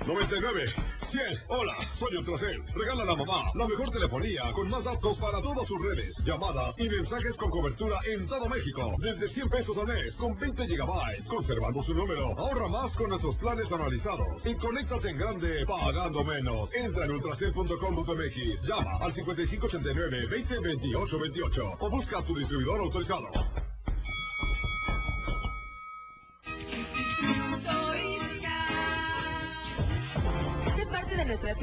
99 100. Hola, soy Ultracel. Regala a la mamá la mejor telefonía con más datos para todas sus redes, llamadas y mensajes con cobertura en todo México. Desde 100 pesos al mes con 20 gigabytes. Conservando su número. Ahorra más con nuestros planes analizados. Y conéctate en grande pagando menos. Entra en ultracel.com.mx. Llama al 5589 20 28 28 o busca a tu distribuidor autorizado. Sé parte de nuestra